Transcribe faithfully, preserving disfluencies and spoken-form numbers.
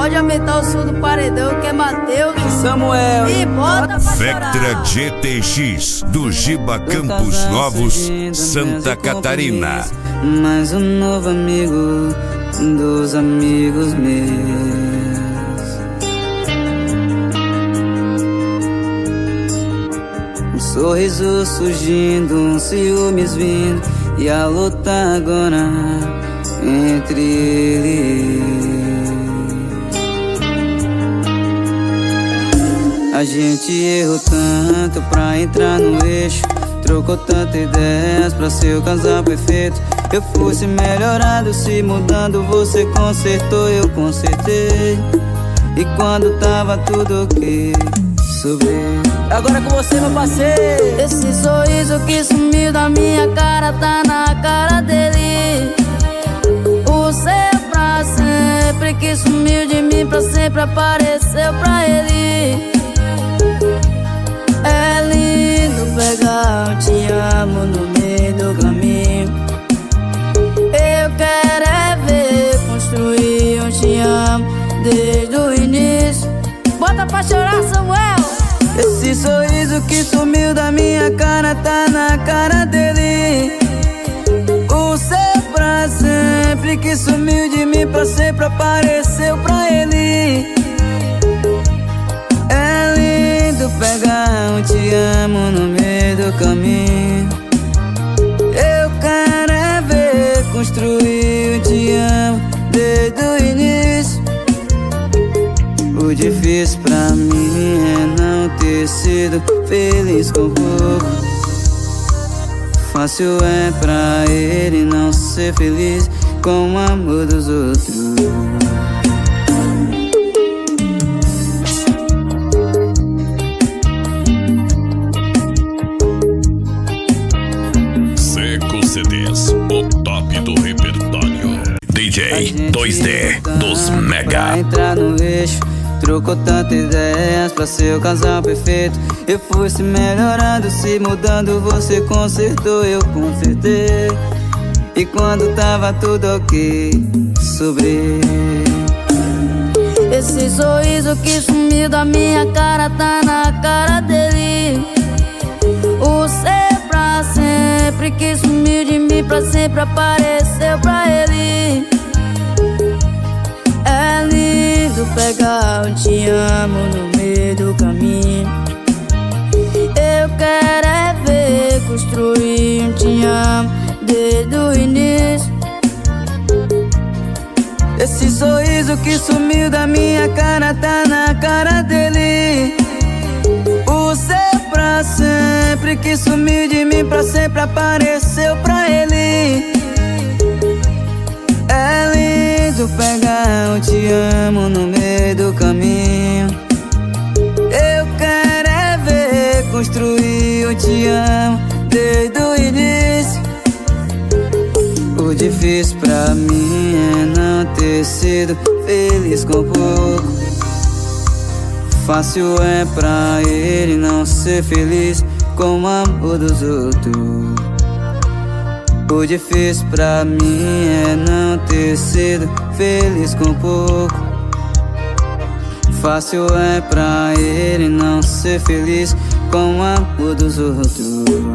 Pode aumentar o som do paredão, que é Matheus Samuel e bota pra chorar. Vectra G T X do Giba Campos Novos, Santa Catarina. Mais um novo amigo dos amigos meus. Um sorriso surgindo, um ciúmes vindo, e a luta agora entre eles. A gente errou tanto pra entrar no eixo, trocou tantas ideias pra ser o casal perfeito. Eu fui se melhorando, se mudando, você consertou, eu consertei. E quando tava tudo ok, sobrei. Agora com você, meu parceiro. Esse sorriso que sumiu da minha cara tá na cara dele. O seu pra sempre que sumiu de mim pra sempre apareceu pra ele. É lindo pegar um te amo no meio do caminho. Eu quero é ver construir um te amo desde o início. Bota pra chorar, Samuel. Esse sorriso que sumiu da minha cara tá na cara dele. O seu pra sempre que sumiu de mim pra sempre apareceu pra ele. É lindo pegar um te amo no meio do caminho. Eu quero é ver construir um te amo desde o início. O difícil pra mim é não ter sido feliz com pouco. Fácil é pra ele não ser feliz com o amor dos outros. Seco C Ds, o top do repertório. D J dois D dos Mega. Pra entrar no eixo, trocou tantas ideias pra ser o casal perfeito. Eu fui se melhorando, se mudando, você consertou, eu consertei. E quando tava tudo ok, sobrei. Esse sorriso que sumiu da minha cara tá na cara dele. O ser pra sempre que sumiu de mim pra sempre apareceu pra ele. É lindo pegar um te amo no meio do caminho. Eu quero é ver construir um te amo desde o início. Esse sorriso que sumiu da minha cara tá na cara dele. O seu pra sempre que sumiu de mim pra sempre apareceu pra ele. É lindo pegar um te amo no meio do caminho. Eu quero é ver construir um te amo desde o início. O difícil pra mim é não ter sido feliz com pouco. Fácil é pra ele não ser feliz com o amor dos outros. O difícil pra mim é não ter sido feliz com pouco. Fácil é pra ele não ser feliz com o amor dos outros.